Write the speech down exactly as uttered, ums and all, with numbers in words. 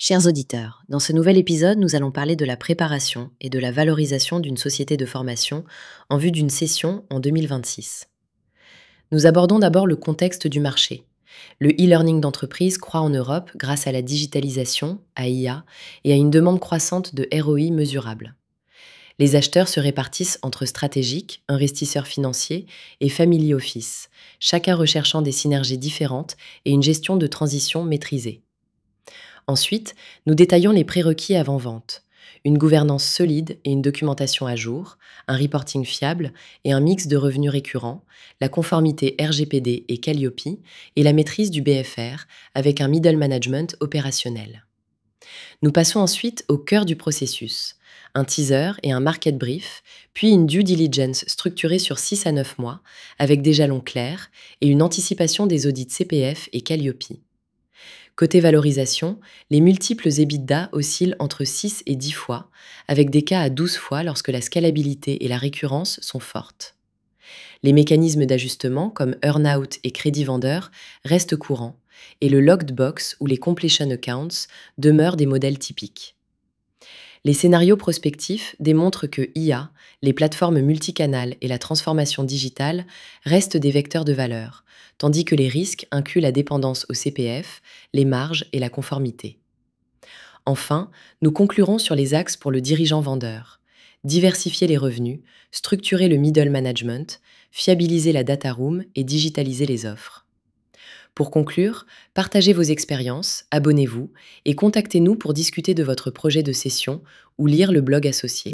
Chers auditeurs, dans ce nouvel épisode, nous allons parler de la préparation et de la valorisation d'une société de formation en vue d'une session en deux mille vingt-six. Nous abordons d'abord le contexte du marché. Le e-learning d'entreprise croît en Europe grâce à la digitalisation, à I A et à une demande croissante de R O I mesurable. Les acheteurs se répartissent entre stratégiques, investisseurs financiers et family office, chacun recherchant des synergies différentes et une gestion de transition maîtrisée. Ensuite, nous détaillons les prérequis avant-vente. Une gouvernance solide et une documentation à jour, un reporting fiable et un mix de revenus récurrents, la conformité R G P D et Calliope et la maîtrise du B F R avec un middle management opérationnel. Nous passons ensuite au cœur du processus. Un teaser et un market brief, puis une due diligence structurée sur six à neuf mois avec des jalons clairs et une anticipation des audits C P F et Calliope. Côté valorisation, les multiples EBITDA oscillent entre six et dix fois, avec des cas à douze fois lorsque la scalabilité et la récurrence sont fortes. Les mécanismes d'ajustement comme earn-out et crédit vendeur restent courants, et le locked box ou les completion accounts demeurent des modèles typiques. Les scénarios prospectifs démontrent que I A, les plateformes multicanales et la transformation digitale restent des vecteurs de valeur, tandis que les risques incluent la dépendance au C P F, les marges et la conformité. Enfin, nous conclurons sur les axes pour le dirigeant vendeur. Diversifier les revenus, structurer le middle management, fiabiliser la data room et digitaliser les offres. Pour conclure, partagez vos expériences, abonnez-vous et contactez-nous pour discuter de votre projet de session ou lire le blog associé.